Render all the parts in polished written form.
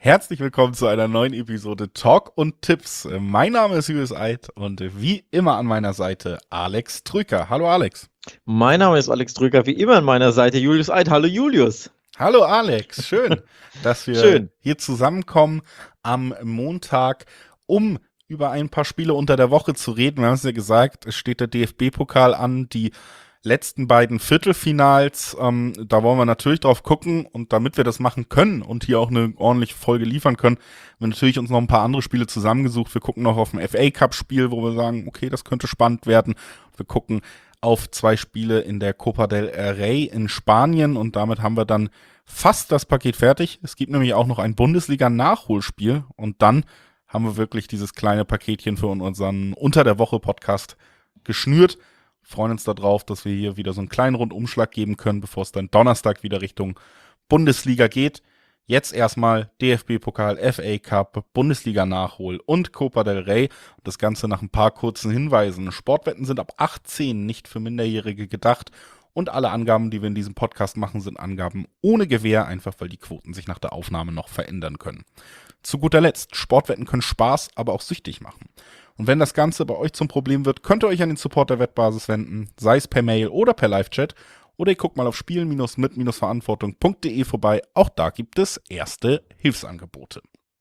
Herzlich willkommen zu einer neuen Episode Talk und Tipps. Mein Name ist Julius Eid und wie immer an meiner Seite Alex Trüker. Hallo Alex. Mein Name ist Alex Drücker, wie immer an meiner Seite Julius Eid. Hallo Julius. Hallo Alex, schön, dass wir Schön. hier zusammenkommen am Montag, um über ein paar Spiele unter der Woche zu reden. Wir haben es ja gesagt, es steht der DFB-Pokal an, die letzten beiden Viertelfinals. Da wollen wir natürlich drauf gucken und damit wir das machen können und hier auch eine ordentliche Folge liefern können, haben wir natürlich uns noch ein paar andere Spiele zusammengesucht. Wir gucken noch auf ein FA-Cup-Spiel, wo wir sagen, okay, das könnte spannend werden. Wir gucken auf 2 Spiele in der Copa del Rey in Spanien und damit haben wir dann fast das Paket fertig. Es gibt nämlich auch noch ein Bundesliga-Nachholspiel und dann haben wir wirklich dieses kleine Paketchen für unseren Unter-der-Woche-Podcast geschnürt. Freuen uns darauf, dass wir hier wieder so einen kleinen Rundumschlag geben können, bevor es dann Donnerstag wieder Richtung Bundesliga geht. Jetzt erstmal DFB-Pokal, FA Cup, Bundesliga-Nachhol und Copa del Rey. Und das Ganze nach ein paar kurzen Hinweisen. Sportwetten sind ab 18 nicht für Minderjährige gedacht. Und alle Angaben, die wir in diesem Podcast machen, sind Angaben ohne Gewähr, einfach weil die Quoten sich nach der Aufnahme noch verändern können. Zu guter Letzt, Sportwetten können Spaß, aber auch süchtig machen. Und wenn das Ganze bei euch zum Problem wird, könnt ihr euch an den Support der Wettbasis wenden, sei es per Mail oder per Live-Chat. Oder ihr guckt mal auf spielen-mit-verantwortung.de vorbei. Auch da gibt es erste Hilfsangebote.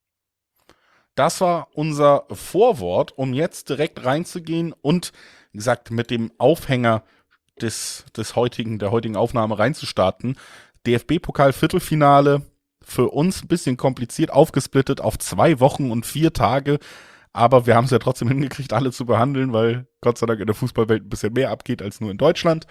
Das war unser Vorwort, um jetzt direkt reinzugehen und, wie gesagt, mit dem Aufhänger der heutigen Aufnahme reinzustarten. DFB-Pokal-Viertelfinale, für uns ein bisschen kompliziert aufgesplittet auf 2 Wochen und 4 Tage. Aber wir haben es ja trotzdem hingekriegt, alle zu behandeln, weil Gott sei Dank in der Fußballwelt ein bisschen mehr abgeht als nur in Deutschland.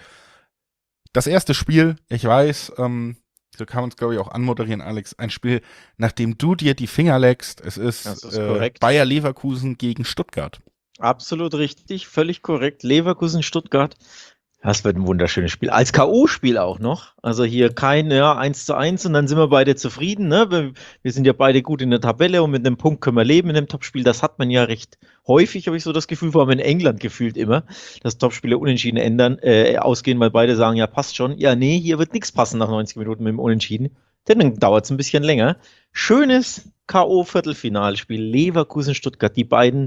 Das erste Spiel, ich weiß, so kann man es, glaube ich, auch anmoderieren, Alex, ein Spiel, nachdem du dir die Finger leckst. Es ist, Das ist korrekt. Bayer Leverkusen gegen Stuttgart. Absolut richtig, völlig korrekt. Leverkusen, Stuttgart. Das wird ein wunderschönes Spiel. Als K.O.-Spiel auch noch. Also hier kein 1:1 und dann sind wir beide zufrieden. Ne? Wir sind ja beide gut in der Tabelle und mit einem Punkt können wir leben in dem Topspiel. Das hat man ja recht häufig, habe ich so das Gefühl, vor allem in England gefühlt immer, dass Topspiele unentschieden ausgehen, weil beide sagen, ja passt schon. Ja, nee, hier wird nichts passen nach 90 Minuten mit dem Unentschieden. Denn dann dauert es ein bisschen länger. Schönes K.O.-Viertelfinalspiel. Leverkusen-Stuttgart, die beiden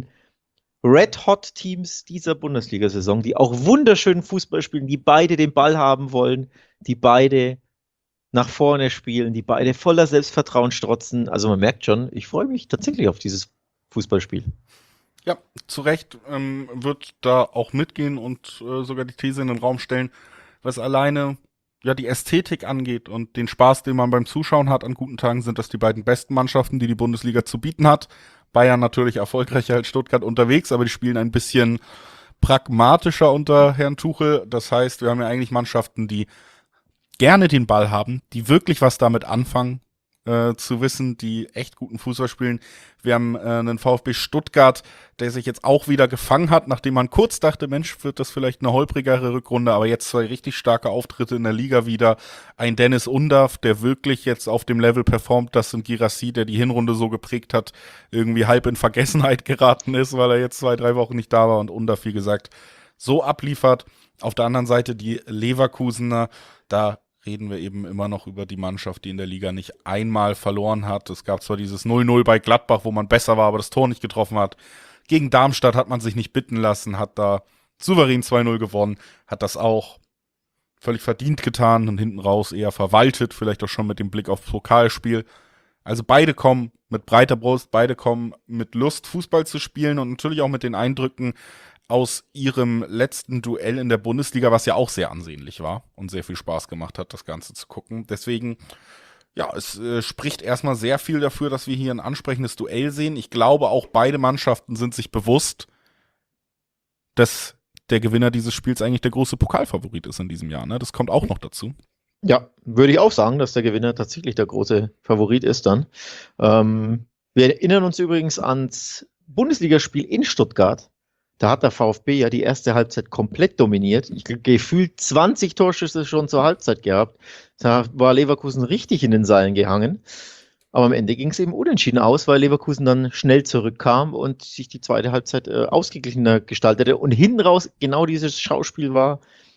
Red-Hot-Teams dieser Bundesliga-Saison, die auch wunderschönen Fußball spielen, die beide den Ball haben wollen, die beide nach vorne spielen, die beide voller Selbstvertrauen strotzen. Also man merkt schon, ich freue mich tatsächlich auf dieses Fußballspiel. Ja, zu Recht wird da auch mitgehen und sogar die These in den Raum stellen, was alleine ja die Ästhetik angeht und den Spaß, den man beim Zuschauen hat an guten Tagen, sind das die beiden besten Mannschaften, die die Bundesliga zu bieten hat. Bayern natürlich erfolgreicher als Stuttgart unterwegs, aber die spielen ein bisschen pragmatischer unter Herrn Tuchel. Das heißt, wir haben ja eigentlich Mannschaften, die gerne den Ball haben, die wirklich was damit anfangen, zu wissen, die echt guten Fußball spielen. Wir haben einen VfB Stuttgart, der sich jetzt auch wieder gefangen hat, nachdem man kurz dachte, Mensch, wird das vielleicht eine holprigere Rückrunde, aber jetzt 2 richtig starke Auftritte in der Liga wieder. Ein Dennis Undav, der wirklich jetzt auf dem Level performt, dass ein Girassi, der die Hinrunde so geprägt hat, irgendwie halb in Vergessenheit geraten ist, weil er jetzt 2, 3 Wochen nicht da war und Undav, wie gesagt, so abliefert. Auf der anderen Seite die Leverkusener, da reden wir eben immer noch über die Mannschaft, die in der Liga nicht einmal verloren hat. Es gab zwar dieses 0:0 bei Gladbach, wo man besser war, aber das Tor nicht getroffen hat. Gegen Darmstadt hat man sich nicht bitten lassen, hat da souverän 2:0 gewonnen, hat das auch völlig verdient getan und hinten raus eher verwaltet, vielleicht auch schon mit dem Blick aufs Pokalspiel. Also beide kommen mit breiter Brust, beide kommen mit Lust, Fußball zu spielen und natürlich auch mit den Eindrücken aus ihrem letzten Duell in der Bundesliga, was ja auch sehr ansehnlich war und sehr viel Spaß gemacht hat, das Ganze zu gucken. Deswegen, ja, es spricht erstmal sehr viel dafür, dass wir hier ein ansprechendes Duell sehen. Ich glaube, auch beide Mannschaften sind sich bewusst, dass der Gewinner dieses Spiels eigentlich der große Pokalfavorit ist in diesem Jahr. Ne? Das kommt auch noch dazu. Ja, würde ich auch sagen, dass der Gewinner tatsächlich der große Favorit ist dann. Wir erinnern uns übrigens ans Bundesligaspiel in Stuttgart. Da hat der VfB ja die erste Halbzeit komplett dominiert. Ich gefühlt 20 Torschüsse schon zur Halbzeit gehabt. Da war Leverkusen richtig in den Seilen gehangen. Aber am Ende ging es eben unentschieden aus, weil Leverkusen dann schnell zurückkam und sich die zweite Halbzeit ausgeglichener gestaltete. Und hinten raus genau dieses Schauspiel war,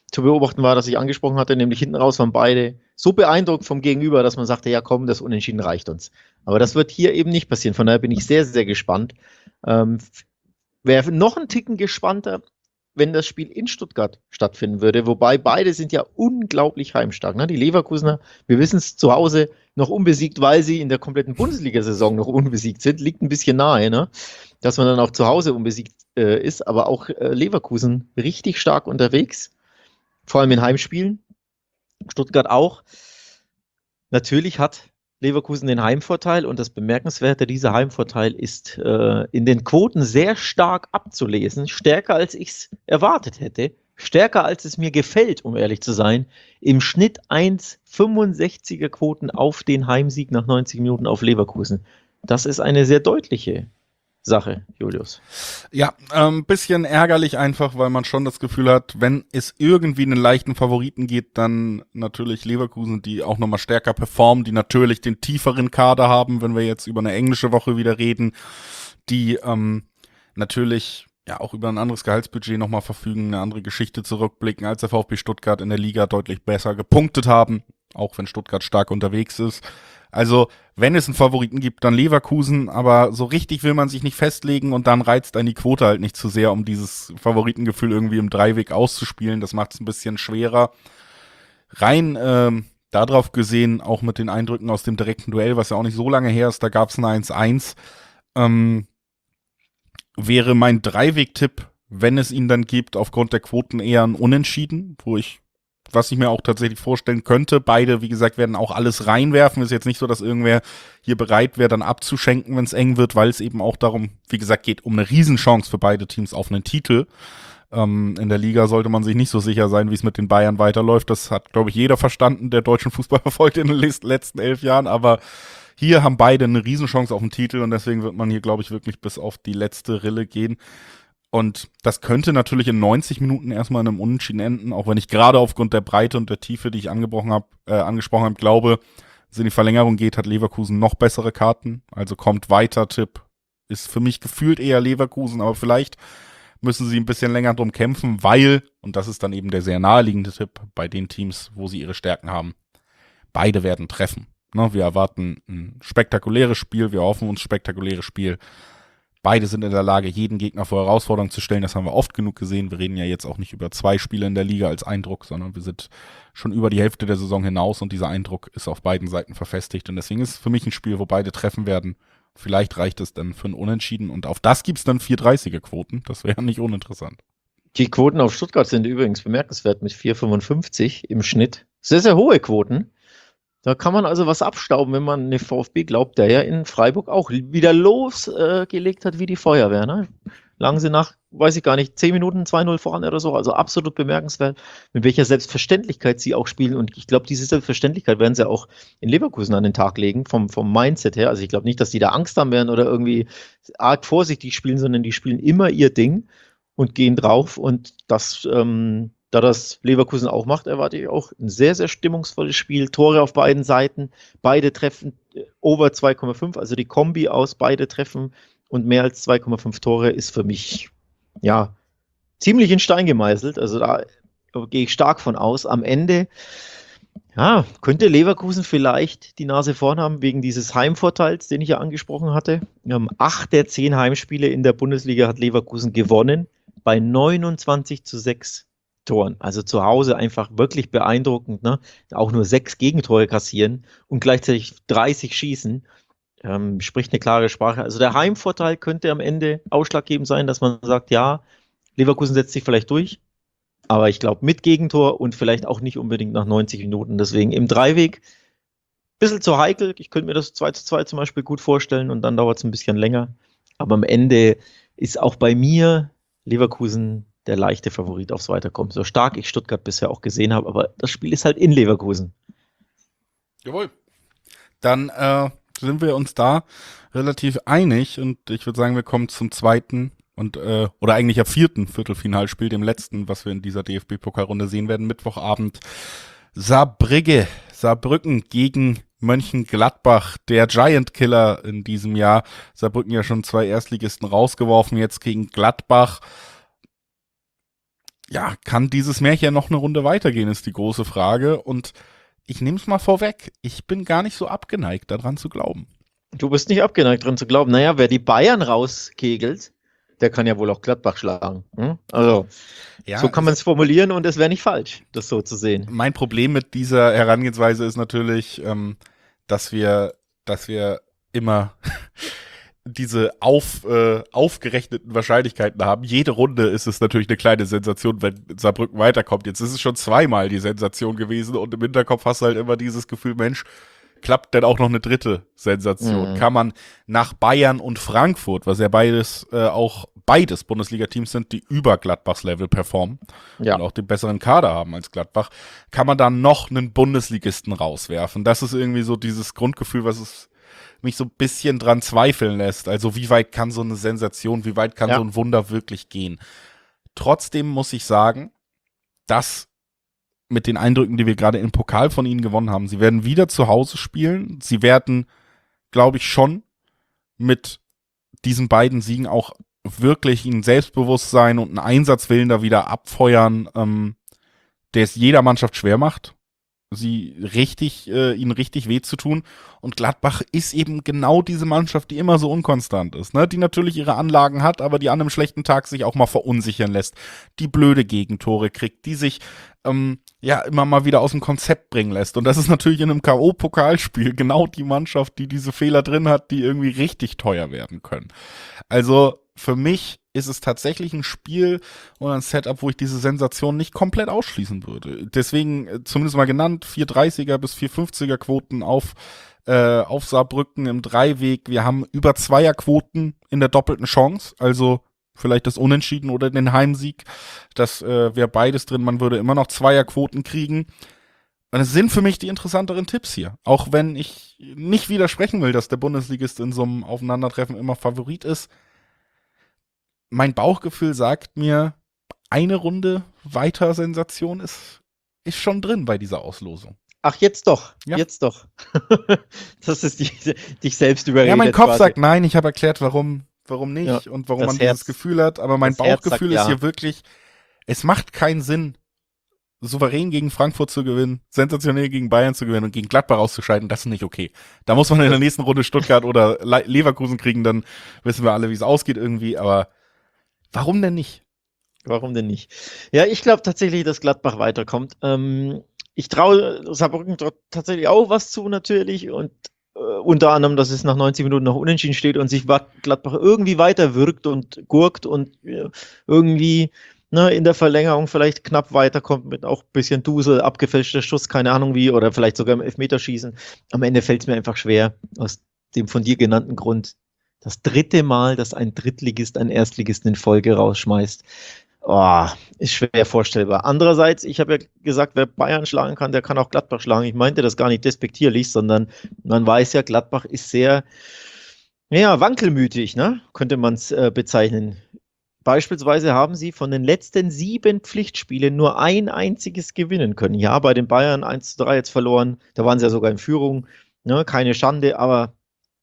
zu beobachten war, das ich angesprochen hatte, nämlich hinten raus waren beide so beeindruckt vom Gegenüber, dass man sagte, ja komm, das Unentschieden reicht uns. Aber das wird hier eben nicht passieren. Von daher bin ich sehr, sehr gespannt. Wäre noch ein Ticken gespannter, wenn das Spiel in Stuttgart stattfinden würde, wobei beide sind ja unglaublich heimstark. Ne? Die Leverkusener, wir wissen es, zu Hause noch unbesiegt, weil sie in der kompletten Bundesliga-Saison noch unbesiegt sind, liegt ein bisschen nahe, ne? Dass man dann auch zu Hause unbesiegt ist, aber auch Leverkusen richtig stark unterwegs, vor allem in Heimspielen, Stuttgart auch. Natürlich hat Leverkusen den Heimvorteil und das Bemerkenswerte, dieser Heimvorteil ist in den Quoten sehr stark abzulesen, stärker als ich es erwartet hätte, stärker als es mir gefällt, um ehrlich zu sein. Im Schnitt 1,65er Quoten auf den Heimsieg nach 90 Minuten auf Leverkusen. Das ist eine sehr deutliche Sache, Julius. Ja, ein bisschen ärgerlich einfach, weil man schon das Gefühl hat, wenn es irgendwie einen leichten Favoriten geht, dann natürlich Leverkusen, die auch nochmal stärker performen, die natürlich den tieferen Kader haben, wenn wir jetzt über eine englische Woche wieder reden, die natürlich ja auch über ein anderes Gehaltsbudget nochmal verfügen, eine andere Geschichte zurückblicken, als der VfB Stuttgart in der Liga deutlich besser gepunktet haben, auch wenn Stuttgart stark unterwegs ist. Also, wenn es einen Favoriten gibt, dann Leverkusen, aber so richtig will man sich nicht festlegen und dann reizt einen die Quote halt nicht zu sehr, um dieses Favoritengefühl irgendwie im Dreiweg auszuspielen. Das macht es ein bisschen schwerer. Rein darauf gesehen, auch mit den Eindrücken aus dem direkten Duell, was ja auch nicht so lange her ist, da gab es ein 1-1, wäre mein Dreiweg-Tipp, wenn es ihn dann gibt, aufgrund der Quoten eher ein Unentschieden, was ich mir auch tatsächlich vorstellen könnte. Beide, wie gesagt, werden auch alles reinwerfen. Ist jetzt nicht so, dass irgendwer hier bereit wäre, dann abzuschenken, wenn es eng wird, weil es eben auch darum, wie gesagt, geht um eine Riesenchance für beide Teams auf einen Titel. In der Liga sollte man sich nicht so sicher sein, wie es mit den Bayern weiterläuft. Das hat, glaube ich, jeder verstanden, der deutschen Fußball verfolgt in den letzten 11 Jahren. Aber hier haben beide eine Riesenchance auf den Titel und deswegen wird man hier, glaube ich, wirklich bis auf die letzte Rille gehen. Und das könnte natürlich in 90 Minuten erstmal in einem Unentschieden enden, auch wenn ich gerade aufgrund der Breite und der Tiefe, die ich angesprochen habe, glaube, wenn es in die Verlängerung geht, hat Leverkusen noch bessere Karten. Also kommt weiter, Tipp. Ist für mich gefühlt eher Leverkusen, aber vielleicht müssen sie ein bisschen länger drum kämpfen, weil, und das ist dann eben der sehr naheliegende Tipp, bei den Teams, wo sie ihre Stärken haben, beide werden treffen. Ne, wir erwarten ein spektakuläres Spiel, wir hoffen uns spektakuläres Spiel. Beide sind in der Lage, jeden Gegner vor Herausforderungen zu stellen. Das haben wir oft genug gesehen. Wir reden ja jetzt auch nicht über 2 Spiele in der Liga als Eindruck, sondern wir sind schon über die Hälfte der Saison hinaus und dieser Eindruck ist auf beiden Seiten verfestigt. Und deswegen ist es für mich ein Spiel, wo beide treffen werden. Vielleicht reicht es dann für ein Unentschieden und auf das gibt's dann 4,30er-Quoten. Das wäre nicht uninteressant. Die Quoten auf Stuttgart sind übrigens bemerkenswert mit 4,55 im Schnitt. Sehr, sehr hohe Quoten. Da kann man also was abstauben, wenn man eine VfB glaubt, der ja in Freiburg auch wieder losgelegt hat wie die Feuerwehr. Ne? Lagen sie nach, weiß ich gar nicht, 10 Minuten 2-0 voran oder so. Also absolut bemerkenswert, mit welcher Selbstverständlichkeit sie auch spielen. Und ich glaube, diese Selbstverständlichkeit werden sie auch in Leverkusen an den Tag legen, vom Mindset her. Also ich glaube nicht, dass die da Angst haben werden oder irgendwie arg vorsichtig spielen, sondern die spielen immer ihr Ding und gehen drauf. Und das da das Leverkusen auch macht, erwarte ich auch ein sehr, sehr stimmungsvolles Spiel. Tore auf beiden Seiten, beide treffen over 2,5, also die Kombi aus beide treffen und mehr als 2,5 Tore ist für mich, ja, ziemlich in Stein gemeißelt. Also da gehe ich stark von aus. Am Ende, ja, könnte Leverkusen vielleicht die Nase vorn haben wegen dieses Heimvorteils, den ich ja angesprochen hatte. 8 der 10 Heimspiele in der Bundesliga hat Leverkusen gewonnen bei 29:6 Toren. Also zu Hause einfach wirklich beeindruckend, ne? Auch nur 6 Gegentore kassieren und gleichzeitig 30 schießen. Spricht eine klare Sprache. Also der Heimvorteil könnte am Ende ausschlaggebend sein, dass man sagt, ja, Leverkusen setzt sich vielleicht durch, aber ich glaube mit Gegentor und vielleicht auch nicht unbedingt nach 90 Minuten. Deswegen im Dreiweg bisschen zu heikel. Ich könnte mir das 2:2 zum Beispiel gut vorstellen und dann dauert es ein bisschen länger. Aber am Ende ist auch bei mir Leverkusen der leichte Favorit aufs Weiterkommen. So stark ich Stuttgart bisher auch gesehen habe, aber das Spiel ist halt in Leverkusen. Jawohl. Dann sind wir uns da relativ einig und ich würde sagen, wir kommen zum zweiten und oder eigentlich ja 4. Viertelfinalspiel, dem letzten, was wir in dieser DFB-Pokalrunde sehen werden, Mittwochabend. Saarbrücken gegen Mönchengladbach, der Giant Killer in diesem Jahr. Saarbrücken ja schon 2 Erstligisten rausgeworfen, jetzt gegen Gladbach. ja, kann dieses Märchen noch eine Runde weitergehen, ist die große Frage. Und ich nehme es mal vorweg, ich bin gar nicht so abgeneigt, daran zu glauben. Du bist nicht abgeneigt dran zu glauben. Naja, wer die Bayern rauskegelt, der kann ja wohl auch Gladbach schlagen. Also, Ja, so kann man es formulieren und es wäre nicht falsch, das so zu sehen. mein Problem mit dieser Herangehensweise ist natürlich, dass wir immer diese aufgerechneten Wahrscheinlichkeiten haben. Jede Runde ist es natürlich eine kleine Sensation, wenn Saarbrücken weiterkommt. Jetzt ist es schon zweimal die Sensation gewesen und im Hinterkopf hast du halt immer dieses Gefühl, Mensch, klappt denn auch noch eine dritte Sensation? Kann man nach Bayern und Frankfurt, was ja beides Bundesliga-Teams sind, die über Gladbachs Level performen und auch den besseren Kader haben als Gladbach, kann man da noch einen Bundesligisten rauswerfen? Das ist irgendwie so dieses Grundgefühl, was es mich so ein bisschen dran zweifeln lässt. Also wie weit kann so eine Sensation, wie weit kann so ein Wunder wirklich gehen? Trotzdem muss ich sagen, dass mit den Eindrücken, die wir gerade im Pokal von ihnen gewonnen haben, sie werden wieder zu Hause spielen. Sie werden, glaube ich, schon mit diesen beiden Siegen auch wirklich ein Selbstbewusstsein und einen Einsatzwillen da wieder abfeuern, der es jeder Mannschaft schwer macht, ihnen richtig weh zu tun. Und Gladbach ist eben genau diese Mannschaft, die immer so unkonstant ist, ne? Die natürlich ihre Anlagen hat, aber die an einem schlechten Tag sich auch mal verunsichern lässt, die blöde Gegentore kriegt, die sich immer mal wieder aus dem Konzept bringen lässt. Und das ist natürlich in einem K.O.-Pokalspiel genau die Mannschaft, die diese Fehler drin hat, die irgendwie richtig teuer werden können. Also für mich ist es tatsächlich ein Spiel oder ein Setup, wo ich diese Sensation nicht komplett ausschließen würde. Deswegen zumindest mal genannt, 4,30er bis 4,50er Quoten auf Saarbrücken im Dreiweg. Wir haben über Zweierquoten in der doppelten Chance, also vielleicht das Unentschieden oder den Heimsieg. Das wäre beides drin, man würde immer noch Zweierquoten kriegen. Und es sind für mich die interessanteren Tipps hier. Auch wenn ich nicht widersprechen will, dass der Bundesligist in so einem Aufeinandertreffen immer Favorit ist. Mein Bauchgefühl sagt mir, eine Runde weiter Sensation ist schon drin bei dieser Auslosung. Ach, jetzt doch. Ja. Jetzt doch. Das ist dich selbst überredet. Ja, mein Kopf quasi. sagt nein. Ich habe erklärt, warum nicht und warum man dieses Gefühl hat. Aber mein Bauchgefühl ist hier wirklich, es macht keinen Sinn, souverän gegen Frankfurt zu gewinnen, sensationell gegen Bayern zu gewinnen und gegen Gladbach auszuscheiden. Das ist nicht okay. Da muss man in der nächsten Runde Stuttgart oder Leverkusen kriegen, dann wissen wir alle, wie es ausgeht irgendwie. Aber warum denn nicht? Warum denn nicht? Ja, ich glaube tatsächlich, dass Gladbach weiterkommt. Ich traue Saarbrücken tatsächlich auch was zu natürlich und unter anderem, dass es nach 90 Minuten noch unentschieden steht und sich Gladbach irgendwie weiter wirkt und gurkt und irgendwie in der Verlängerung vielleicht knapp weiterkommt mit auch ein bisschen Dusel, abgefälschter Schuss, keine Ahnung wie, oder vielleicht sogar im Elfmeterschießen. Am Ende fällt es mir einfach schwer, aus dem von dir genannten Grund, das dritte Mal, dass ein Drittligist einen Erstligisten in Folge rausschmeißt. Ist schwer vorstellbar. Andererseits, ich habe ja gesagt, wer Bayern schlagen kann, der kann auch Gladbach schlagen. Ich meinte das gar nicht despektierlich, sondern man weiß ja, Gladbach ist sehr, wankelmütig, ne? Könnte man es bezeichnen. Beispielsweise haben sie von den letzten 7 Pflichtspielen nur ein einziges gewinnen können. Ja, bei den Bayern 1:3 jetzt verloren, da waren sie ja sogar in Führung, ne? Keine Schande, aber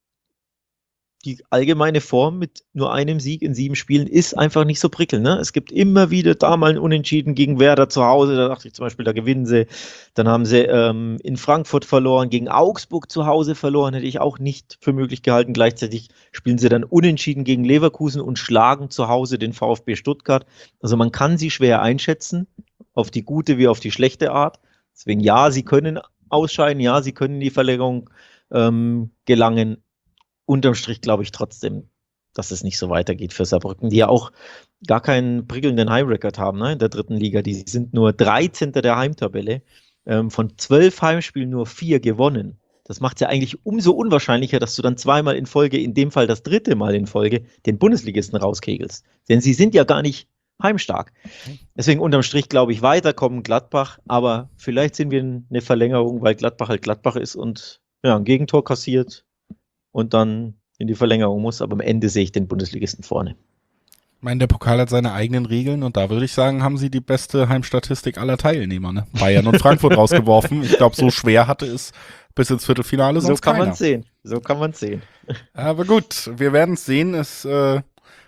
die allgemeine Form mit nur einem Sieg in 7 Spielen ist einfach nicht so prickelnd. Ne? Es gibt immer wieder da mal ein Unentschieden gegen Werder zu Hause. Da dachte ich zum Beispiel, da gewinnen sie. Dann haben sie in Frankfurt verloren, gegen Augsburg zu Hause verloren. Hätte ich auch nicht für möglich gehalten. Gleichzeitig spielen sie dann unentschieden gegen Leverkusen und schlagen zu Hause den VfB Stuttgart. Also man kann sie schwer einschätzen, auf die gute wie auf die schlechte Art. Deswegen ja, sie können ausscheiden. Ja, sie können in die Verlängerung gelangen. Unterm Strich glaube ich trotzdem, dass es nicht so weitergeht für Saarbrücken, die ja auch gar keinen prickelnden Heimrekord haben, ne, in der 3. Liga. Die sind nur 13. der Heimtabelle. Von 12 Heimspielen nur 4 gewonnen. Das macht es ja eigentlich umso unwahrscheinlicher, dass du dann zweimal in Folge, in dem Fall das 3. Mal in Folge, den Bundesligisten rauskegelst. Denn sie sind ja gar nicht heimstark. Deswegen unterm Strich glaube ich, weiterkommen Gladbach, aber vielleicht sind wir in eine Verlängerung, weil Gladbach halt Gladbach ist und ein Gegentor kassiert und dann in die Verlängerung muss, aber am Ende sehe ich den Bundesligisten vorne. Ich meine, der Pokal hat seine eigenen Regeln und da würde ich sagen, haben sie die beste Heimstatistik aller Teilnehmer, ne? Bayern und Frankfurt rausgeworfen. Ich glaube, so schwer hatte es bis ins Viertelfinale sonst keiner. So kann man sehen. Aber gut, wir werden es sehen. Wir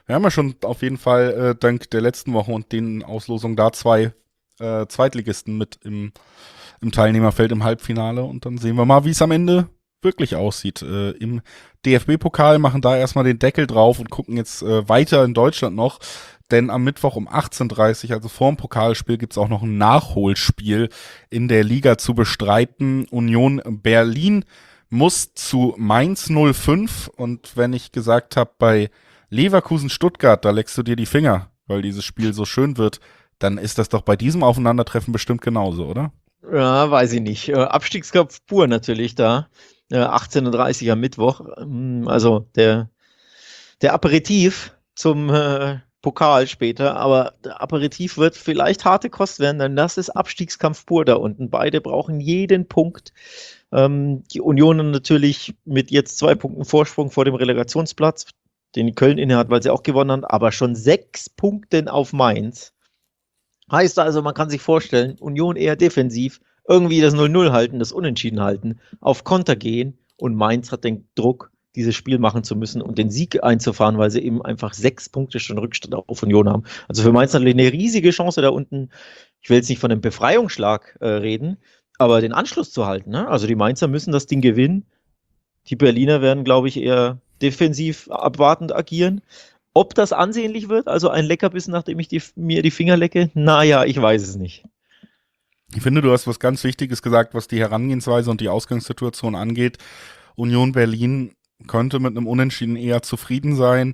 Wir haben ja schon auf jeden Fall dank der letzten Woche und den Auslosungen da zwei Zweitligisten mit im Teilnehmerfeld im Halbfinale. Und dann sehen wir mal, wie es am Ende wirklich aussieht. Im DFB-Pokal machen da erstmal den Deckel drauf und gucken jetzt weiter in Deutschland noch. Denn am Mittwoch um 18:30 also vor dem Pokalspiel, gibt's auch noch ein Nachholspiel in der Liga zu bestreiten. Union Berlin muss zu Mainz 05. Und wenn ich gesagt habe, bei Leverkusen Stuttgart, da leckst du dir die Finger, weil dieses Spiel so schön wird, dann ist das doch bei diesem Aufeinandertreffen bestimmt genauso, oder? Ja, weiß ich nicht. Abstiegskampf pur natürlich da. 18:30 am Mittwoch. Also der Aperitif zum Pokal später, aber der Aperitif wird vielleicht harte Kost werden, denn das ist Abstiegskampf pur da unten. Beide brauchen jeden Punkt. Die Union natürlich mit jetzt 2 Punkten Vorsprung vor dem Relegationsplatz, den die Köln innehat, weil sie auch gewonnen haben, aber schon 6 Punkten auf Mainz. Heißt also, man kann sich vorstellen, Union eher defensiv, irgendwie das 0-0 halten, das Unentschieden halten, auf Konter gehen und Mainz hat den Druck, dieses Spiel machen zu müssen und den Sieg einzufahren, weil sie eben einfach 6 Punkte schon Rückstand auf Union haben. Also für Mainz natürlich eine riesige Chance da unten. Ich will jetzt nicht von einem Befreiungsschlag reden, aber den Anschluss zu halten. Ne? Also die Mainzer müssen das Ding gewinnen. Die Berliner werden, glaube ich, eher defensiv abwartend agieren. Ob das ansehnlich wird, also ein Leckerbissen, nachdem ich mir die Finger lecke, naja, ich weiß es nicht. Ich finde, du hast was ganz Wichtiges gesagt, was die Herangehensweise und die Ausgangssituation angeht. Union Berlin könnte mit einem Unentschieden eher zufrieden sein,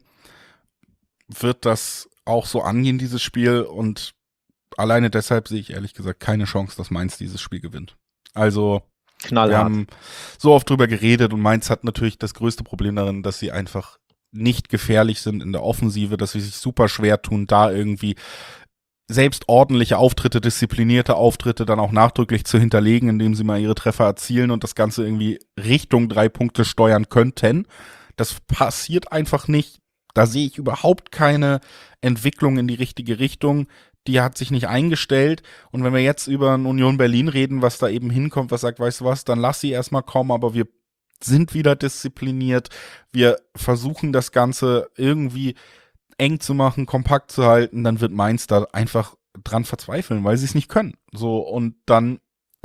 wird das auch so angehen, dieses Spiel, und alleine deshalb sehe ich ehrlich gesagt keine Chance, dass Mainz dieses Spiel gewinnt. Also, Knallhart. wir haben so oft drüber geredet und Mainz hat natürlich das größte Problem darin, dass sie einfach nicht gefährlich sind in der Offensive, dass sie sich super schwer tun, da irgendwie selbst ordentliche Auftritte, disziplinierte Auftritte dann auch nachdrücklich zu hinterlegen, indem sie mal ihre Treffer erzielen und das Ganze irgendwie Richtung 3 Punkte steuern könnten. Das passiert einfach nicht. Da sehe ich überhaupt keine Entwicklung in die richtige Richtung. Die hat sich nicht eingestellt. Und wenn wir jetzt über ein Union Berlin reden, was da eben hinkommt, was sagt, weißt du was, dann lass sie erstmal kommen, aber wir sind wieder diszipliniert. Wir versuchen das Ganze irgendwie eng zu machen, kompakt zu halten, dann wird Mainz da einfach dran verzweifeln, weil sie es nicht können. So, und dann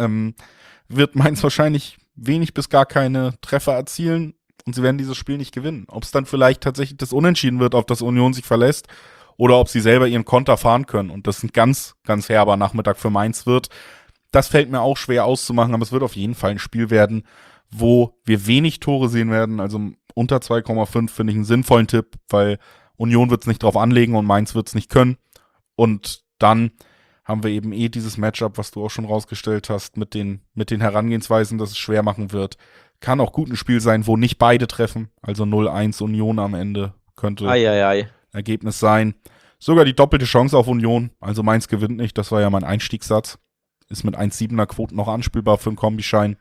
wird Mainz wahrscheinlich wenig bis gar keine Treffer erzielen und sie werden dieses Spiel nicht gewinnen. Ob es dann vielleicht tatsächlich das Unentschieden wird, auf das Union sich verlässt, oder ob sie selber ihren Konter fahren können und das ein ganz, ganz herber Nachmittag für Mainz wird, das fällt mir auch schwer auszumachen, aber es wird auf jeden Fall ein Spiel werden, wo wir wenig Tore sehen werden, also unter 2,5 finde ich einen sinnvollen Tipp, weil Union wird es nicht drauf anlegen und Mainz wird es nicht können. Und dann haben wir eben dieses Matchup, was du auch schon rausgestellt hast, mit den Herangehensweisen, dass es schwer machen wird. Kann auch gut ein Spiel sein, wo nicht beide treffen. Also 0-1 Union am Ende könnte Ergebnis sein. Sogar die doppelte Chance auf Union. Also Mainz gewinnt nicht, das war ja mein Einstiegssatz. Ist mit 1,7er Quoten noch anspielbar für einen Kombischein.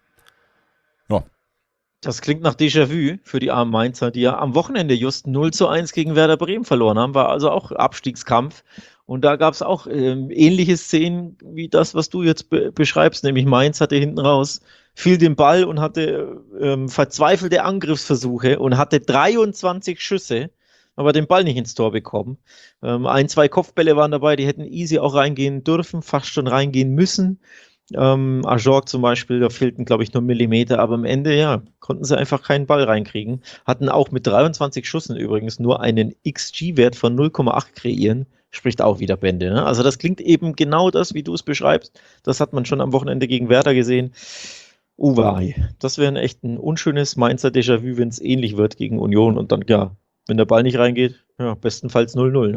Ja. Das klingt nach Déjà-vu für die armen Mainzer, die ja am Wochenende just 0-1 gegen Werder Bremen verloren haben. War also auch Abstiegskampf. Und da gab es auch ähnliche Szenen wie das, was du jetzt beschreibst. Nämlich Mainz hatte hinten raus viel den Ball und hatte verzweifelte Angriffsversuche und hatte 23 Schüsse, aber den Ball nicht ins Tor bekommen. 1, 2 Kopfbälle waren dabei, die hätten easy auch reingehen dürfen, fast schon reingehen müssen. Ajorg zum Beispiel, da fehlten, glaube ich, nur Millimeter, aber am Ende, ja, konnten sie einfach keinen Ball reinkriegen. Hatten auch mit 23 Schüssen übrigens nur einen XG-Wert von 0,8 kreieren. Spricht auch wieder Bände. Ne? Also das klingt eben genau das, wie du es beschreibst. Das hat man schon am Wochenende gegen Werder gesehen. Uwei. Das wäre echt ein unschönes Mainzer Déjà-vu, wenn es ähnlich wird gegen Union und dann, ja, wenn der Ball nicht reingeht, ja, bestenfalls 0-0.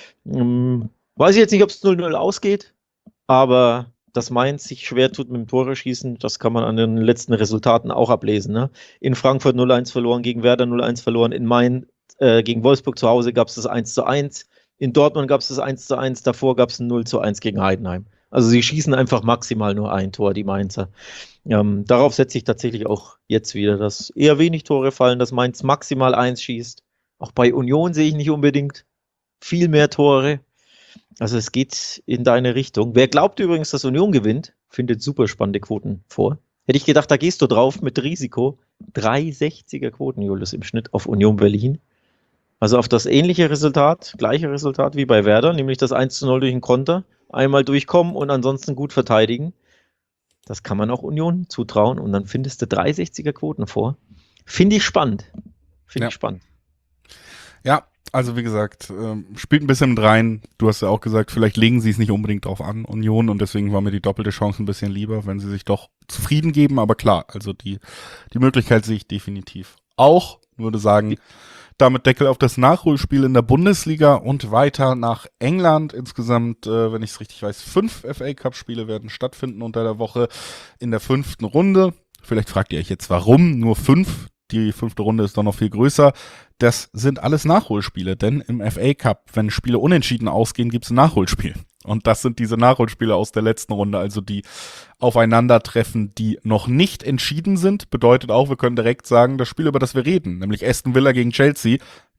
Ne? Weiß ich jetzt nicht, ob es 0-0 ausgeht, aber dass Mainz sich schwer tut mit dem Tore schießen, das kann man an den letzten Resultaten auch ablesen. Ne? In Frankfurt 0-1 verloren, gegen Werder 0-1 verloren, in Mainz gegen Wolfsburg zu Hause gab es das 1-1, in Dortmund gab es das 1-1, davor gab es ein 0-1 gegen Heidenheim. Also sie schießen einfach maximal nur ein Tor, die Mainzer. Darauf setze ich tatsächlich auch jetzt wieder, dass eher wenig Tore fallen, dass Mainz maximal 1 schießt. Auch bei Union sehe ich nicht unbedingt viel mehr Tore. Also es geht in deine Richtung. Wer glaubt übrigens, dass Union gewinnt, findet super spannende Quoten vor. Hätte ich gedacht, da gehst du drauf mit Risiko. 3,60er Quoten, Julius, im Schnitt auf Union Berlin. Also auf das ähnliche Resultat, gleiche Resultat wie bei Werder, nämlich das 1:0 durch den Konter. Einmal durchkommen und ansonsten gut verteidigen. Das kann man auch Union zutrauen und dann findest du 360er Quoten vor. Finde ich spannend. Finde Ja. ich spannend. Ja, also wie gesagt, spielt ein bisschen mit rein. Du hast ja auch gesagt, vielleicht legen sie es nicht unbedingt drauf an, Union, und deswegen war mir die doppelte Chance ein bisschen lieber, wenn sie sich doch zufrieden geben. Aber klar, also die Möglichkeit sehe ich definitiv auch. Würde sagen, damit Deckel auf das Nachholspiel in der Bundesliga und weiter nach England. Insgesamt, wenn ich es richtig weiß, 5 FA-Cup-Spiele werden stattfinden unter der Woche in der 5. Runde. Vielleicht fragt ihr euch jetzt, warum nur 5? Die 5. Runde ist doch noch viel größer. Das sind alles Nachholspiele, denn im FA Cup, wenn Spiele unentschieden ausgehen, gibt es ein Nachholspiel. Und das sind diese Nachholspiele aus der letzten Runde, also die aufeinandertreffen, die noch nicht entschieden sind. Bedeutet auch, wir können direkt sagen, das Spiel, über das wir reden, nämlich Aston Villa gegen Chelsea,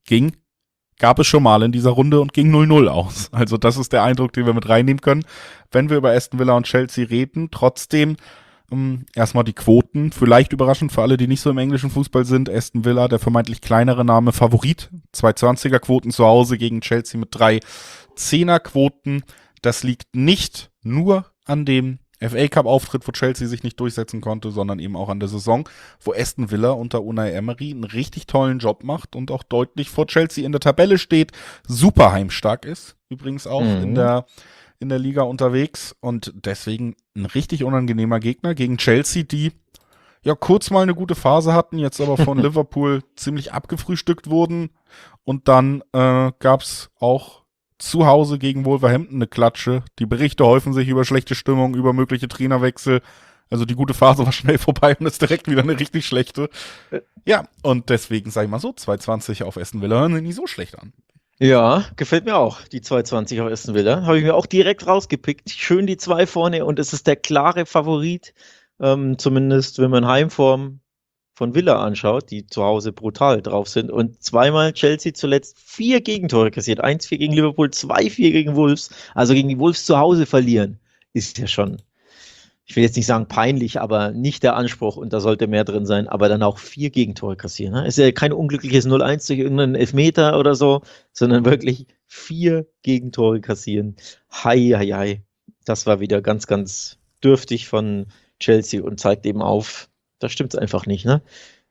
gab es schon mal in dieser Runde und ging 0-0 aus. Also das ist der Eindruck, den wir mit reinnehmen können, wenn wir über Aston Villa und Chelsea reden. Trotzdem erstmal die Quoten, vielleicht überraschend für alle, die nicht so im englischen Fußball sind. Aston Villa, der vermeintlich kleinere Name, Favorit. 2,20er Quoten zu Hause gegen Chelsea mit 3 10er Quoten. Das liegt nicht nur an dem FA Cup Auftritt, wo Chelsea sich nicht durchsetzen konnte, sondern eben auch an der Saison, wo Aston Villa unter Unai Emery einen richtig tollen Job macht und auch deutlich vor Chelsea in der Tabelle steht, super heimstark ist, übrigens auch in der Liga unterwegs und deswegen ein richtig unangenehmer Gegner gegen Chelsea, die ja kurz mal eine gute Phase hatten, jetzt aber von Liverpool ziemlich abgefrühstückt wurden und dann gab's auch zu Hause gegen Wolverhampton eine Klatsche. Die Berichte häufen sich über schlechte Stimmung, über mögliche Trainerwechsel. Also die gute Phase war schnell vorbei und ist direkt wieder eine richtig schlechte. Ja, und deswegen sag ich mal so, 2,20 auf Aston Villa hören sich nicht so schlecht an. Ja, gefällt mir auch, die 2,20 auf Aston Villa. Habe ich mir auch direkt rausgepickt. Schön die 2 vorne und es ist der klare Favorit, zumindest wenn man Heimform von Villa anschaut, die zu Hause brutal drauf sind. Und zweimal Chelsea zuletzt 4 Gegentore kassiert. 1-4 gegen Liverpool, 2-4 gegen Wolves. Also gegen die Wolves zu Hause verlieren, ist ja schon, ich will jetzt nicht sagen peinlich, aber nicht der Anspruch und da sollte mehr drin sein, aber dann auch 4 Gegentore kassieren. Ne? Ist ja kein unglückliches 0-1 durch irgendeinen Elfmeter oder so, sondern wirklich 4 Gegentore kassieren. Hei, hei, hei. Das war wieder ganz, ganz dürftig von Chelsea und zeigt eben auf, da stimmt es einfach nicht. Ne?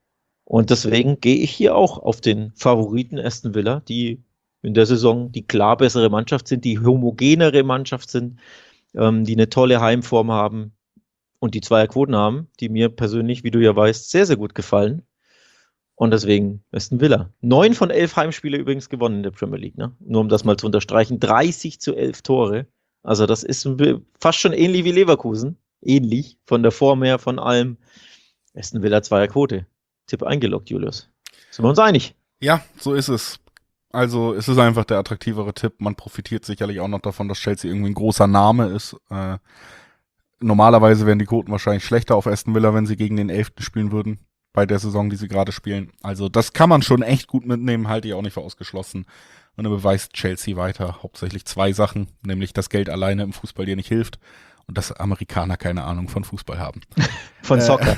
Und deswegen gehe ich hier auch auf den Favoriten Aston Villa, die in der Saison die klar bessere Mannschaft sind, die homogenere Mannschaft sind, die eine tolle Heimform haben und die Zweierquoten haben, die mir persönlich, wie du ja weißt, sehr, sehr gut gefallen. Und deswegen Aston Villa. 9 von 11 Heimspiele übrigens gewonnen in der Premier League. Ne? Nur um das mal zu unterstreichen. 30-11 Tore. Also das ist fast schon ähnlich wie Leverkusen. Ähnlich von der Form her, von allem. Aston Villa Zweierquote. Tipp eingeloggt, Julius. Sind wir uns einig? Ja, so ist es. Also es ist einfach der attraktivere Tipp. Man profitiert sicherlich auch noch davon, dass Chelsea irgendwie ein großer Name ist. Normalerweise wären die Quoten wahrscheinlich schlechter auf Aston Villa, wenn sie gegen den 11. spielen würden, bei der Saison, die sie gerade spielen. Also das kann man schon echt gut mitnehmen, halte ich auch nicht für ausgeschlossen. Und dann beweist Chelsea weiter hauptsächlich 2 Sachen, nämlich das Geld alleine im Fußball dir nicht hilft und dass Amerikaner keine Ahnung von Fußball haben. Von Soccer.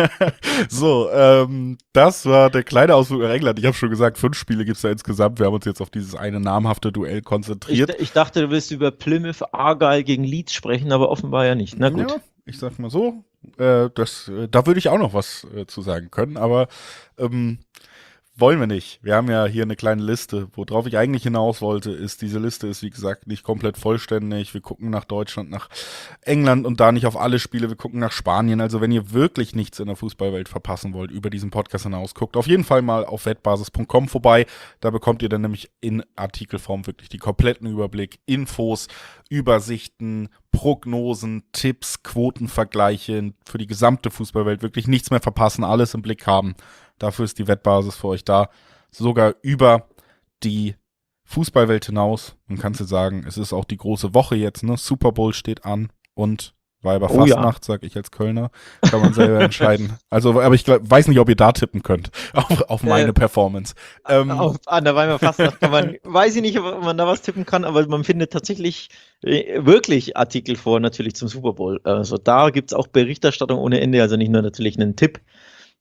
So, das war der kleine Ausflug nach England. Ich habe schon gesagt, 5 Spiele gibt's da insgesamt. Wir haben uns jetzt auf dieses eine namhafte Duell konzentriert. Ich dachte, du willst über Plymouth Argyle gegen Leeds sprechen, aber offenbar ja nicht. Na gut. Ja, ich sag mal so, da würde ich auch noch was zu sagen können, aber wollen wir nicht. Wir haben ja hier eine kleine Liste. Worauf ich eigentlich hinaus wollte, ist, diese Liste ist, wie gesagt, nicht komplett vollständig. Wir gucken nach Deutschland, nach England und da nicht auf alle Spiele. Wir gucken nach Spanien. Also wenn ihr wirklich nichts in der Fußballwelt verpassen wollt, über diesen Podcast hinaus, guckt auf jeden Fall mal auf wettbasis.com vorbei. Da bekommt ihr dann nämlich in Artikelform wirklich die kompletten Überblick, Infos, Übersichten, Prognosen, Tipps, Quotenvergleiche für die gesamte Fußballwelt. Wirklich nichts mehr verpassen, alles im Blick haben. Dafür ist die Wettbasis für euch da. Sogar über die Fußballwelt hinaus. Man kann es sagen, es ist auch die große Woche jetzt, ne? Super Bowl steht an und Weiberfastnacht, sag ich als Kölner. Kann man selber entscheiden. Also, aber ich weiß nicht, ob ihr da tippen könnt. Auf meine Performance. Auf an der Weiberfastnacht kann man, weiß ich nicht, ob man da was tippen kann, aber man findet tatsächlich wirklich Artikel vor, natürlich zum Super Bowl. Also da gibt's auch Berichterstattung ohne Ende, also nicht nur natürlich einen Tipp.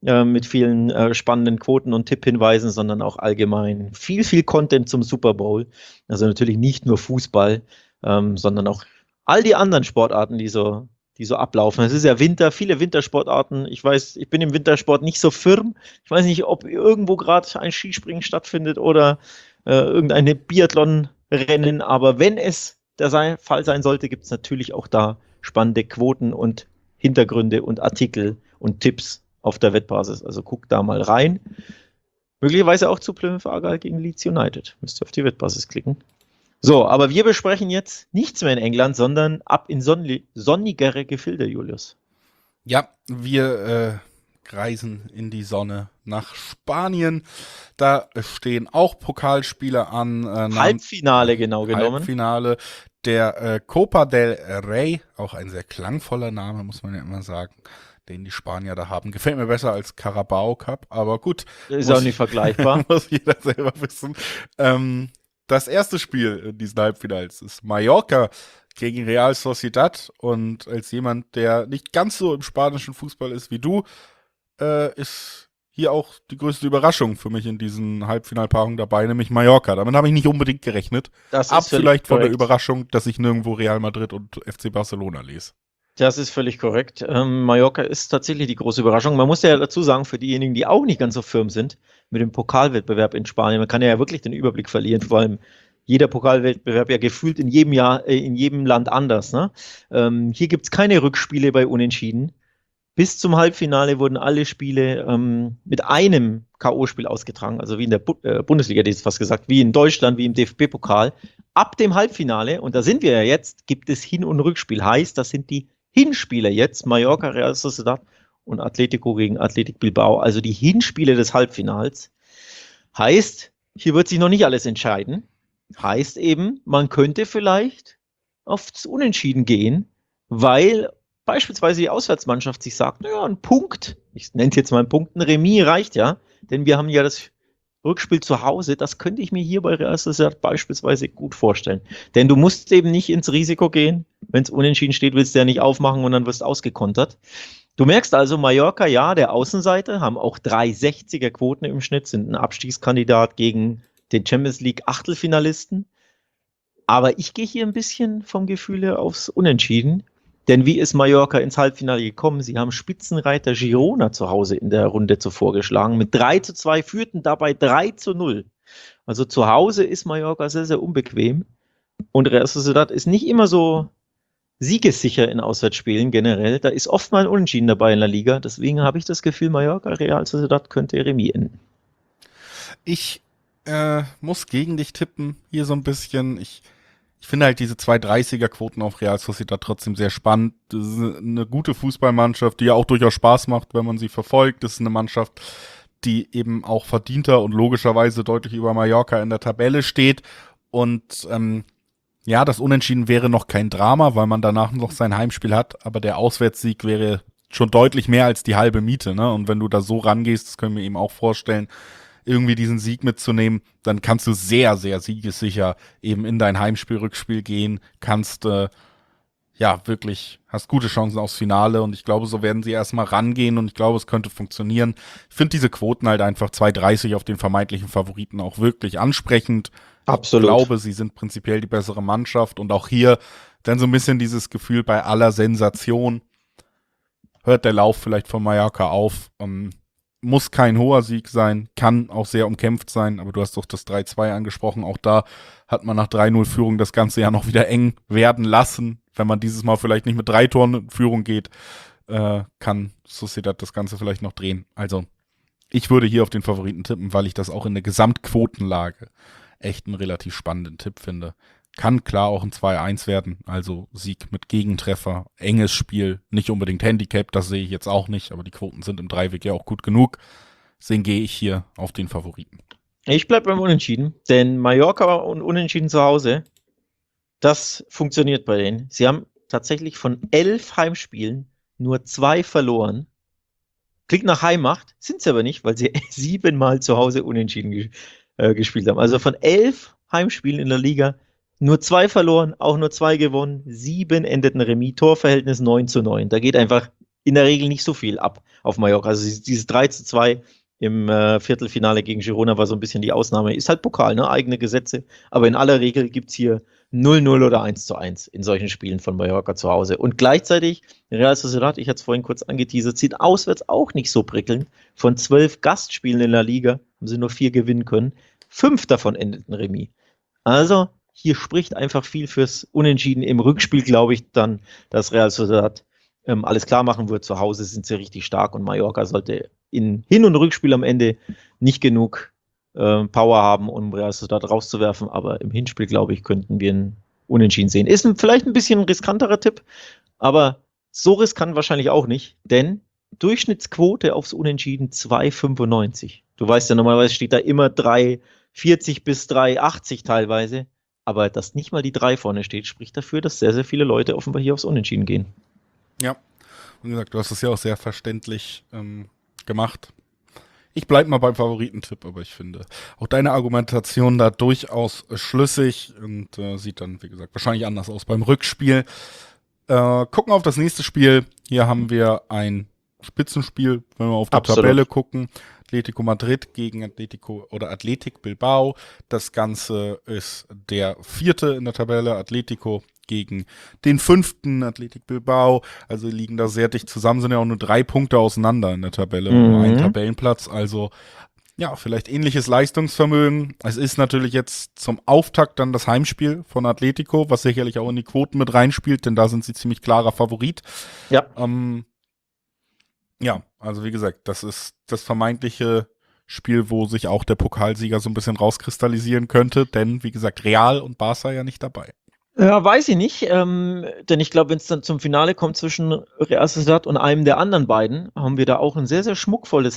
mit vielen spannenden Quoten und Tipphinweisen, sondern auch allgemein viel Content zum Super Bowl. Also natürlich nicht nur Fußball, sondern auch all die anderen Sportarten, die so ablaufen. Es ist ja Winter, viele Wintersportarten. Ich weiß, ich bin im Wintersport nicht so firm. Ich weiß nicht, ob irgendwo gerade ein Skispringen stattfindet oder irgendeine Biathlon-Rennen, aber wenn es der Fall sein sollte, gibt es natürlich auch da spannende Quoten und Hintergründe und Artikel und Tipps auf der Wettbasis. Also guckt da mal rein. Möglicherweise auch zu Plymouth Argyle gegen Leeds United. Müsst ihr auf die Wettbasis klicken. So, aber wir besprechen jetzt nichts mehr in England, sondern ab in sonnigere Gefilde, Julius. Ja, wir reisen in die Sonne nach Spanien. Da stehen auch Pokalspiele an. Halbfinale genau genommen. Halbfinale der Copa del Rey, auch ein sehr klangvoller Name, muss man ja immer sagen, den die Spanier da haben. Gefällt mir besser als Carabao Cup, aber gut. Ist auch nicht vergleichbar. Muss jeder selber wissen. Das erste Spiel in diesen Halbfinals ist Mallorca gegen Real Sociedad, und als jemand, der nicht ganz so im spanischen Fußball ist wie du, ist hier auch die größte Überraschung für mich in diesen Halbfinalpaarungen dabei, nämlich Mallorca. Damit habe ich nicht unbedingt gerechnet. Das Ab ist völlig vielleicht von der korrekt. Überraschung, dass ich nirgendwo Real Madrid und FC Barcelona lese. Das ist völlig korrekt. Mallorca ist tatsächlich die große Überraschung. Man muss ja dazu sagen, für diejenigen, die auch nicht ganz so firm sind mit dem Pokalwettbewerb in Spanien, man kann ja wirklich den Überblick verlieren, vor allem jeder Pokalwettbewerb ja gefühlt in jedem Jahr, in jedem Land anders. Ne? Hier gibt es keine Rückspiele bei Unentschieden. Bis zum Halbfinale wurden alle Spiele mit einem K.O.-Spiel ausgetragen, also wie in der Bundesliga, hätte ich jetzt fast gesagt, wie in Deutschland, wie im DFB-Pokal. Ab dem Halbfinale, und da sind wir ja jetzt, gibt es Hin- und Rückspiel. Heißt, das sind die Hinspiele jetzt, Mallorca, Real Sociedad und Atletico gegen Athletic Bilbao, also die Hinspiele des Halbfinals. Heißt, hier wird sich noch nicht alles entscheiden. Heißt eben, man könnte vielleicht aufs Unentschieden gehen, weil beispielsweise die Auswärtsmannschaft sich sagt, naja, ein Punkt, ich nenne es jetzt mal einen Punkt, ein Remis reicht ja, denn wir haben ja das Rückspiel zu Hause, das könnte ich mir hier bei Real Sociedad beispielsweise gut vorstellen. Denn du musst eben nicht ins Risiko gehen, wenn es unentschieden steht, willst du ja nicht aufmachen und dann wirst du ausgekontert. Du merkst also, Mallorca, ja, der Außenseiter, haben auch 3,60er Quoten im Schnitt, sind ein Abstiegskandidat gegen den Champions League Achtelfinalisten. Aber ich gehe hier ein bisschen vom Gefühl her aufs Unentschieden. Denn wie ist Mallorca ins Halbfinale gekommen? Sie haben Spitzenreiter Girona zu Hause in der Runde zuvor geschlagen. Mit 3:2 führten dabei 3:0. Also zu Hause ist Mallorca sehr, sehr unbequem. Und Real Sociedad ist nicht immer so siegessicher in Auswärtsspielen generell. Da ist oft mal ein Unentschieden dabei in der Liga. Deswegen habe ich das Gefühl, Mallorca, Real Sociedad könnte Remis enden. Ich muss gegen dich tippen, hier so ein bisschen. Ich finde halt diese 2,30er-Quoten auf Real Sociedad trotzdem sehr spannend. Das ist eine gute Fußballmannschaft, die ja auch durchaus Spaß macht, wenn man sie verfolgt. Das ist eine Mannschaft, die eben auch verdienter und logischerweise deutlich über Mallorca in der Tabelle steht. Und ja, das Unentschieden wäre noch kein Drama, weil man danach noch sein Heimspiel hat. Aber der Auswärtssieg wäre schon deutlich mehr als die halbe Miete, ne? Und wenn du da so rangehst, das können wir eben auch vorstellen, irgendwie diesen Sieg mitzunehmen, dann kannst du sehr, sehr siegessicher eben in dein Heimspiel, Rückspiel gehen, kannst, ja, wirklich, hast gute Chancen aufs Finale, und ich glaube, so werden sie erstmal rangehen, und ich glaube, es könnte funktionieren. Ich finde diese Quoten halt einfach 2,30 auf den vermeintlichen Favoriten auch wirklich ansprechend. Absolut. Ich glaube, sie sind prinzipiell die bessere Mannschaft, und auch hier dann so ein bisschen dieses Gefühl bei aller Sensation, hört der Lauf vielleicht von Mallorca auf. Muss kein hoher Sieg sein, kann auch sehr umkämpft sein, aber du hast doch das 3:2 angesprochen. Auch da hat man nach 3:0 Führung das Ganze ja noch wieder eng werden lassen. Wenn man dieses Mal vielleicht nicht mit 3 Toren in Führung geht, kann Sociedad das Ganze vielleicht noch drehen. Also ich würde hier auf den Favoriten tippen, weil ich das auch in der Gesamtquotenlage echt einen relativ spannenden Tipp finde. Kann klar auch ein 2:1 werden, also Sieg mit Gegentreffer, enges Spiel, nicht unbedingt Handicap, das sehe ich jetzt auch nicht, aber die Quoten sind im Dreiweg ja auch gut genug. Deswegen gehe ich hier auf den Favoriten. Ich bleibe beim Unentschieden, denn Mallorca und Unentschieden zu Hause, das funktioniert bei denen. Sie haben tatsächlich von 11 Heimspielen nur 2 verloren. Klingt nach Heimmacht, sind sie aber nicht, weil sie 7-mal zu Hause unentschieden gespielt haben. Also von 11 Heimspielen in der Liga nur 2 verloren, auch nur 2 gewonnen, 7 endeten Remis, Torverhältnis 9:9. Da geht einfach in der Regel nicht so viel ab auf Mallorca. Also dieses 3:2 im Viertelfinale gegen Girona war so ein bisschen die Ausnahme. Ist halt Pokal, ne? Eigene Gesetze. Aber in aller Regel gibt es hier 0:0 oder 1:1 in solchen Spielen von Mallorca zu Hause. Und gleichzeitig, Real Sociedad, ich hatte es vorhin kurz angeteasert, sieht auswärts auch nicht so prickelnd. Von 12 Gastspielen in der Liga haben sie nur 4 gewinnen können. 5 davon endeten Remis. Also hier spricht einfach viel fürs Unentschieden. Im Rückspiel glaube ich dann, dass Real Sociedad alles klar machen wird. Zu Hause sind sie richtig stark und Mallorca sollte in Hin- und Rückspiel am Ende nicht genug Power haben, um Real Sociedad rauszuwerfen. Aber im Hinspiel, glaube ich, könnten wir ein Unentschieden sehen. Ist vielleicht ein bisschen ein riskanterer Tipp, aber so riskant wahrscheinlich auch nicht, denn Durchschnittsquote aufs Unentschieden 2,95. Du weißt ja, normalerweise steht da immer 3,40 bis 3,80 teilweise. Aber dass nicht mal die 3 vorne steht, spricht dafür, dass sehr, sehr viele Leute offenbar hier aufs Unentschieden gehen. Ja, wie gesagt, du hast es ja auch sehr verständlich gemacht. Ich bleibe mal beim Favoritentipp, aber ich finde auch deine Argumentation da durchaus schlüssig und sieht dann, wie gesagt, wahrscheinlich anders aus beim Rückspiel. Gucken auf das nächste Spiel. Hier haben wir ein Spitzenspiel, wenn wir auf die Absolut. Tabelle gucken. Atletico Madrid gegen Athletic Bilbao. Das Ganze ist der 4. in der Tabelle. Atletico gegen den 5. Athletic Bilbao. Also liegen da sehr dicht zusammen, sind ja auch nur 3 Punkte auseinander in der Tabelle, nur ein Tabellenplatz. Also ja, vielleicht ähnliches Leistungsvermögen. Es ist natürlich jetzt zum Auftakt dann das Heimspiel von Atletico, was sicherlich auch in die Quoten mit reinspielt, denn da sind sie ziemlich klarer Favorit. Ja. Ja, also wie gesagt, das ist das vermeintliche Spiel, wo sich auch der Pokalsieger so ein bisschen rauskristallisieren könnte, denn wie gesagt, Real und Barca ja nicht dabei. Ja, weiß ich nicht, denn ich glaube, wenn es dann zum Finale kommt zwischen Real Sociedad und einem der anderen beiden, haben wir da auch ein sehr, sehr schmuckvolles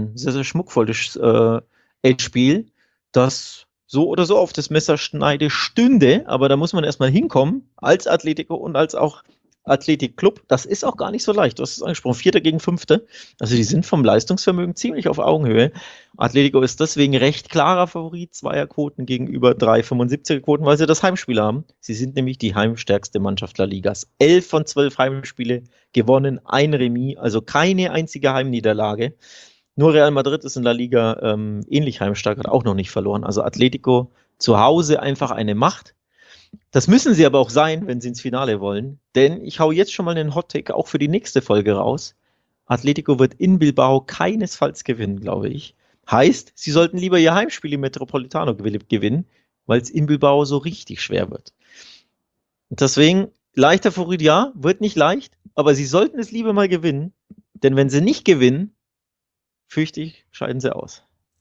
Endspiel, das so oder so auf das Messerschneide stünde, aber da muss man erstmal hinkommen, als Atletico und als auch Athletic Club. Das ist auch gar nicht so leicht. Du hast es angesprochen, 4. gegen 5. Also die sind vom Leistungsvermögen ziemlich auf Augenhöhe. Atletico ist deswegen recht klarer Favorit, 2er-Quoten gegenüber 3,75er-Quoten, weil sie das Heimspiel haben. Sie sind nämlich die heimstärkste Mannschaft der Ligas. 11 von 12 Heimspiele gewonnen, ein Remis, also keine einzige Heimniederlage. Nur Real Madrid ist in der Liga ähnlich heimstark, hat auch noch nicht verloren. Also Atletico zu Hause einfach eine Macht. Das müssen sie aber auch sein, wenn sie ins Finale wollen. Denn ich hau jetzt schon mal einen Hot-Take auch für die nächste Folge raus. Atletico wird in Bilbao keinesfalls gewinnen, glaube ich. Heißt, sie sollten lieber ihr Heimspiel im Metropolitano gewinnen, weil es in Bilbao so richtig schwer wird. Und deswegen, leichter Favorit, ja, wird nicht leicht, aber sie sollten es lieber mal gewinnen. Denn wenn sie nicht gewinnen, fürchte ich, scheiden sie aus.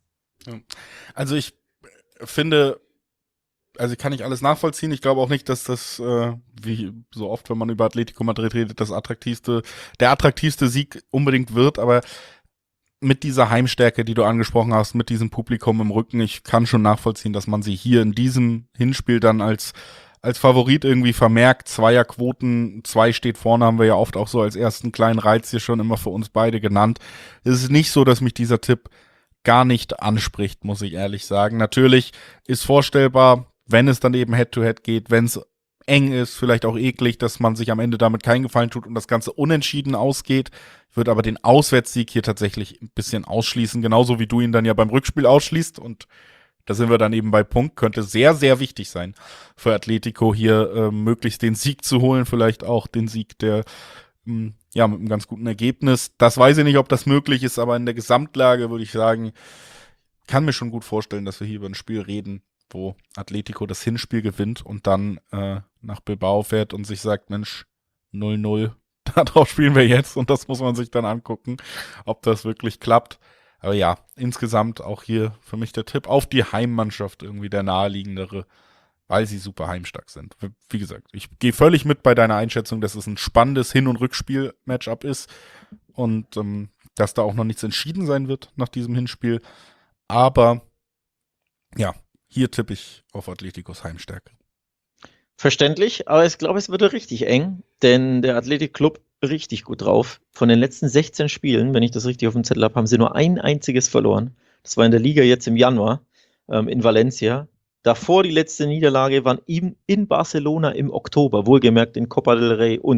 Also ich finde, also kann ich alles nachvollziehen. Ich glaube auch nicht, dass das, wie so oft, wenn man über Atletico Madrid redet, der attraktivste Sieg unbedingt wird, aber mit dieser Heimstärke, die du angesprochen hast, mit diesem Publikum im Rücken, ich kann schon nachvollziehen, dass man sie hier in diesem Hinspiel dann als Favorit irgendwie vermerkt. Zweierquoten, 2 steht vorne, haben wir ja oft auch so als ersten kleinen Reiz hier schon immer für uns beide genannt. Es ist nicht so, dass mich dieser Tipp gar nicht anspricht, muss ich ehrlich sagen. Natürlich ist vorstellbar, wenn es dann eben Head-to-Head geht, wenn es eng ist, vielleicht auch eklig, dass man sich am Ende damit keinen Gefallen tut und das Ganze unentschieden ausgeht. Ich würde aber den Auswärtssieg hier tatsächlich ein bisschen ausschließen, genauso wie du ihn dann ja beim Rückspiel ausschließt. Und da sind wir dann eben bei Punkt. Könnte sehr, sehr wichtig sein für Atletico hier möglichst den Sieg zu holen, vielleicht auch den Sieg, der ja mit einem ganz guten Ergebnis. Das weiß ich nicht, ob das möglich ist, aber in der Gesamtlage würde ich sagen, kann mir schon gut vorstellen, dass wir hier über ein Spiel reden, wo Atletico das Hinspiel gewinnt und dann nach Bilbao fährt und sich sagt, Mensch, 0-0, darauf spielen wir jetzt und das muss man sich dann angucken, ob das wirklich klappt. Aber ja, insgesamt auch hier für mich der Tipp auf die Heimmannschaft irgendwie der naheliegendere, weil sie super heimstark sind. Wie gesagt, ich gehe völlig mit bei deiner Einschätzung, dass es ein spannendes Hin- und Rückspiel-Matchup ist und dass da auch noch nichts entschieden sein wird nach diesem Hinspiel. Aber ja, hier tippe ich auf Atleticos Heimstärke. Verständlich, aber ich glaube, es wird richtig eng, denn der Athletic Club richtig gut drauf. Von den letzten 16 Spielen, wenn ich das richtig auf dem Zettel habe, haben sie nur ein einziges verloren. Das war in der Liga jetzt im Januar in Valencia. Davor die letzte Niederlage waren in Barcelona im Oktober, wohlgemerkt in Copa del Rey und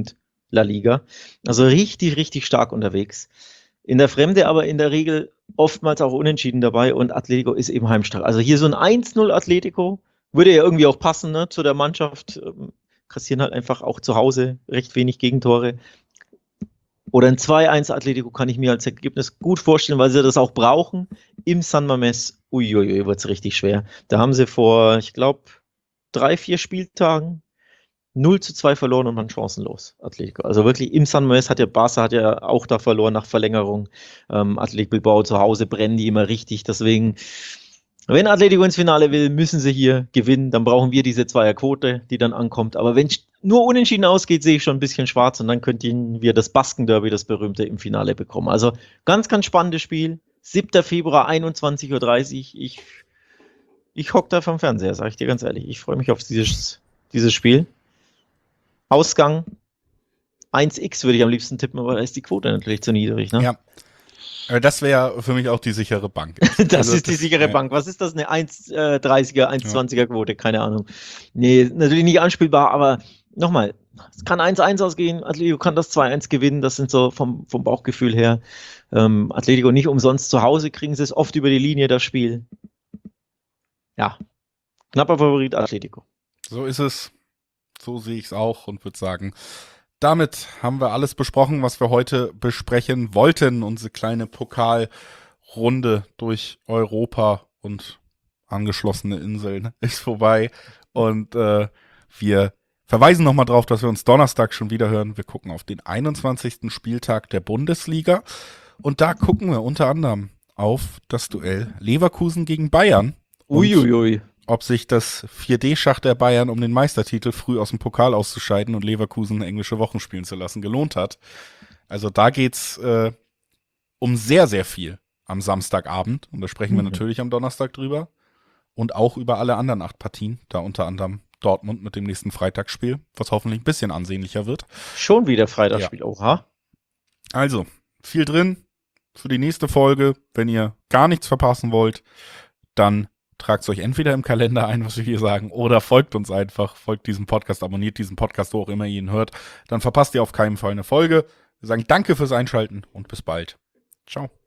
La Liga. Also richtig, richtig stark unterwegs. In der Fremde aber in der Regel oftmals auch unentschieden dabei und Atletico ist eben heimstark. Also hier so ein 1-0 Atletico würde ja irgendwie auch passen, ne, zu der Mannschaft. Kassieren halt einfach auch zu Hause recht wenig Gegentore. Oder ein 2-1 Atletico kann ich mir als Ergebnis gut vorstellen, weil sie das auch brauchen. Im San Mamés, uiuiui, wird es richtig schwer. Da haben sie vor, ich glaube, 3-4 Spieltagen 0-2 verloren und waren chancenlos, Atletico. Also wirklich im San Mamés Barca hat ja auch da verloren nach Verlängerung. Athletic Bilbao zu Hause brennen die immer richtig. Deswegen, wenn Atletico ins Finale will, müssen sie hier gewinnen. Dann brauchen wir diese Zweierquote, die dann ankommt. Aber wenn nur unentschieden ausgeht, sehe ich schon ein bisschen schwarz. Und dann könnten wir das Basken-Derby, das berühmte, im Finale bekommen. Also ganz, ganz spannendes Spiel. 7. Februar, 21:30 Uhr. Ich hocke da vom Fernseher, sage ich dir ganz ehrlich. Ich freue mich auf dieses Spiel. Ausgang 1x würde ich am liebsten tippen, aber da ist die Quote natürlich zu niedrig. Ne? Ja. Das wäre für mich auch die sichere Bank. Das ist die sichere Bank. Was ist das? Eine 1,30er, 1,20er Quote? Keine Ahnung. Nee, natürlich nicht anspielbar, aber nochmal, es kann 1-1 ausgehen. Atletico kann das 2-1 gewinnen. Das sind so vom Bauchgefühl her. Atletico nicht umsonst zu Hause, kriegen sie es oft über die Linie, das Spiel. Ja, knapper Favorit Atletico. So ist es. So sehe ich es auch und würde sagen, damit haben wir alles besprochen, was wir heute besprechen wollten. Unsere kleine Pokalrunde durch Europa und angeschlossene Inseln ist vorbei. Und wir verweisen nochmal drauf, dass wir uns Donnerstag schon wieder hören. Wir gucken auf den 21. Spieltag der Bundesliga. Und da gucken wir unter anderem auf das Duell Leverkusen gegen Bayern. Uiuiui. Ob sich das 4D-Schach der Bayern, um den Meistertitel früh aus dem Pokal auszuscheiden und Leverkusen englische Wochen spielen zu lassen, gelohnt hat. Also da geht's um sehr, sehr viel am Samstagabend. Und da sprechen wir natürlich am Donnerstag drüber. Und auch über alle anderen 8 Partien. Da unter anderem Dortmund mit dem nächsten Freitagsspiel, was hoffentlich ein bisschen ansehnlicher wird. Schon wieder Freitagsspiel, oha. Also, viel drin für die nächste Folge. Wenn ihr gar nichts verpassen wollt, dann tragt es euch entweder im Kalender ein, was wir hier sagen, oder folgt uns einfach, folgt diesem Podcast, abonniert diesen Podcast, wo auch immer ihr ihn hört. Dann verpasst ihr auf keinen Fall eine Folge. Wir sagen danke fürs Einschalten und bis bald. Ciao.